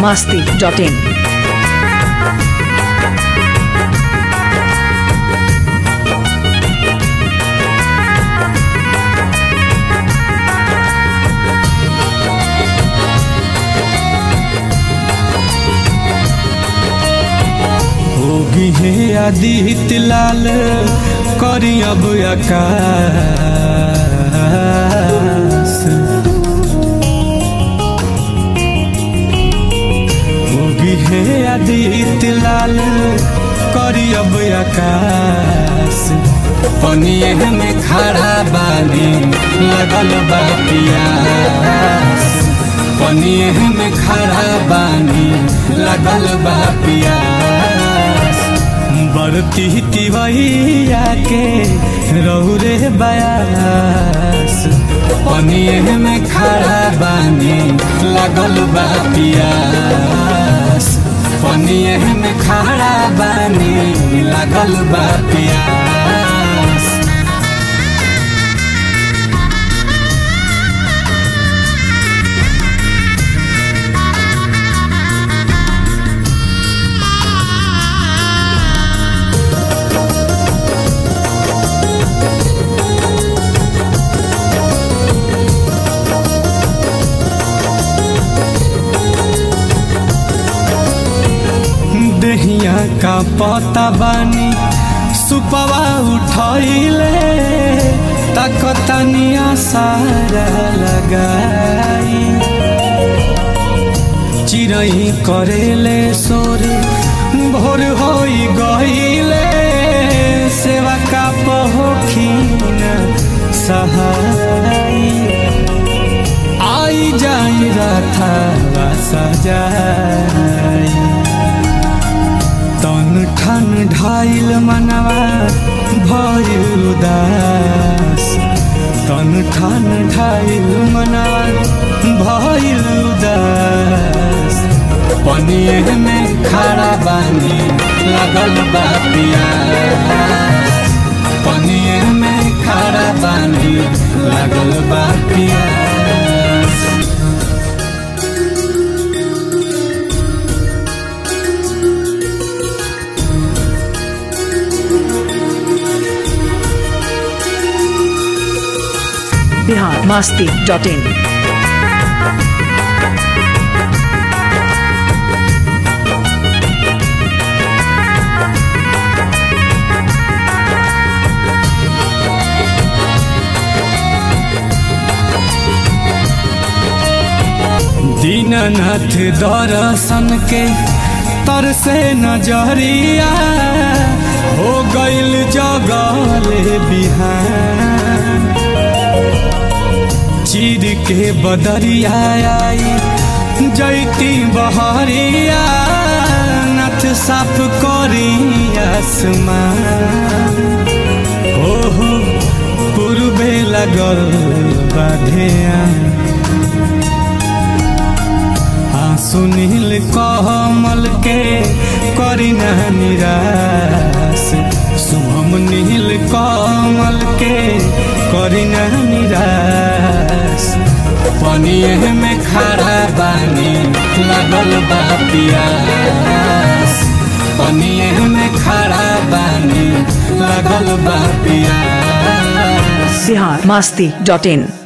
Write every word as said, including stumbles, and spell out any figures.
masti dot in. होगी है आदित्य लाल करी अब आकाश, होगी है आदित्य लाल करी अब आकाश। पनिए में खड़ा बानी लगल बा पियास, पनिए में खड़ा बानी लगल बा पियास। बरती तिवैया के रहु रे बयास, पनिए में खड़ा बानी लगल बा पियास, पनिए में खड़ा बानी लगल बा पियास। दहिया का पता बानी सुपवा उठैले तकतनिया सारा लगाई। चिरई करेले सोरे भोर होई गईले, सेवा का पहोखिन सहाई। आई जाई राथा सजाई, तन ठन ढाइल मनवा भइल उदास, तन ठन ढाइल मनवा भइल उदास। पनिए में खड़ा बानी लगल बा पियास, पनिए में खड़ा बानी लगल बा पियास। Bihar masti dot in. Dinanath दर्शन के तरसे नजरिया, हो गइल जगले बिहान। चीर के बदरिया आई जैती बहरिया, नथ साफ करी आसमान। ओहो पूर्वे लगल बाधिया, सुनील कमल के करी न निराश, शुभम नील कमल के करी न निराश। पनिए में खड़ा बानी लगल बा पियास, पनिए में खड़ा बानी लगल बा पियास। Bihar masti dot in.